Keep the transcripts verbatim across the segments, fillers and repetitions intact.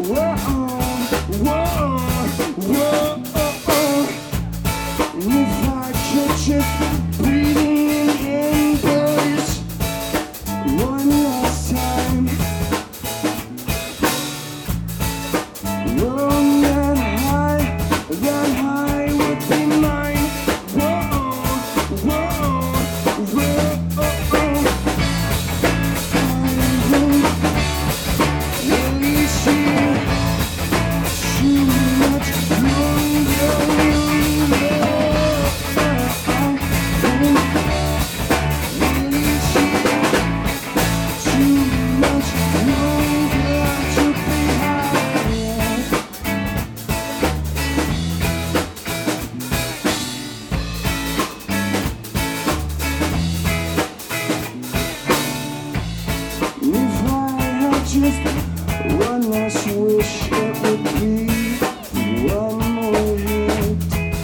Whoa, whoa, whoa. If I could just breathe in embrace one last time. Oh, that high, that high would be mine. Whoa, whoa, whoa. Just one last wish, it would be one more hit.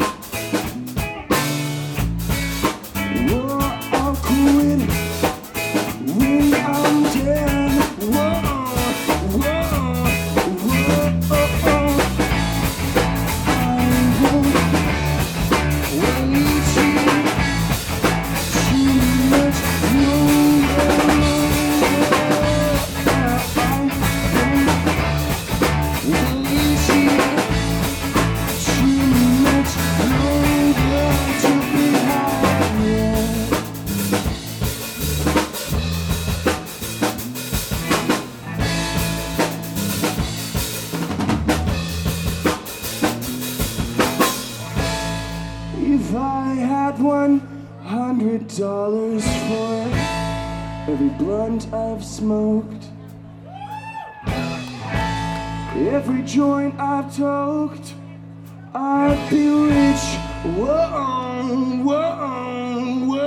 Whoa, I'll quit when I'm dead. Whoa, whoa, whoa. I won't wait too much longer. If I had one hundred dollars for every blunt I've smoked, every joint I've toked, I'd be rich. Whoa, whoa, whoa.